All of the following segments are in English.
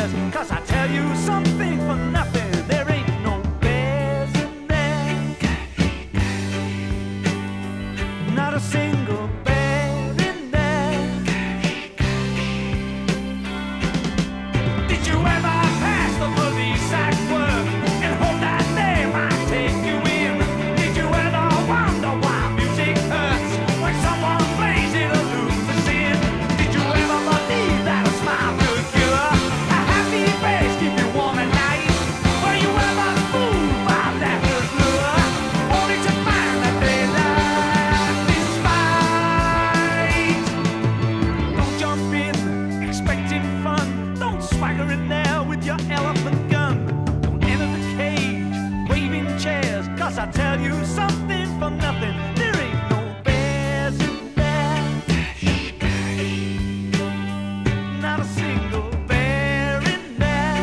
chairs. 'Cause I tell you something for nothing, there ain't no bears in there. Not a single bear in there. Did you ever pass the police at work and hope that they might take you in? Did you ever wonder why music hurts when someone plays it or loses sin? Did you ever believe that a smile could cure a happy face, keep you warm at night? Were you ever fooled by laughter's lure, only to find that they laughed in spite? Don't jump in expecting fun. Don't swagger in there with your elephant gun. Don't enter the cage waving chairs. 'Cause I tell you something for nothing, there ain't no bears in there. Not a single bear in there.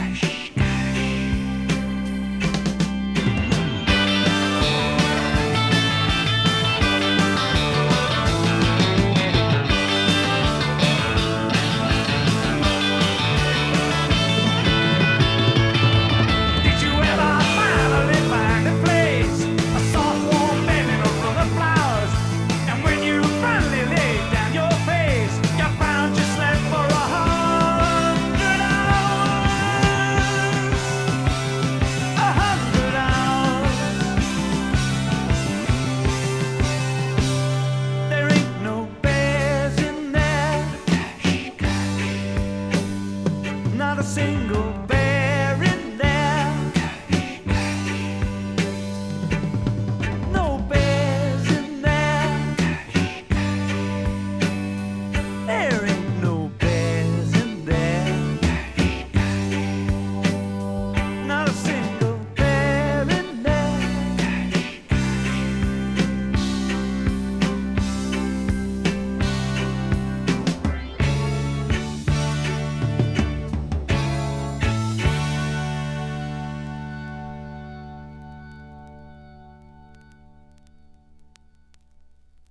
Did you ever finally find a place, a soft warm bed in a room of flowers? And when you finally laid down your face, you found you slept for 100 hours. 100 hours. There ain't no bears in there. Not a single bear.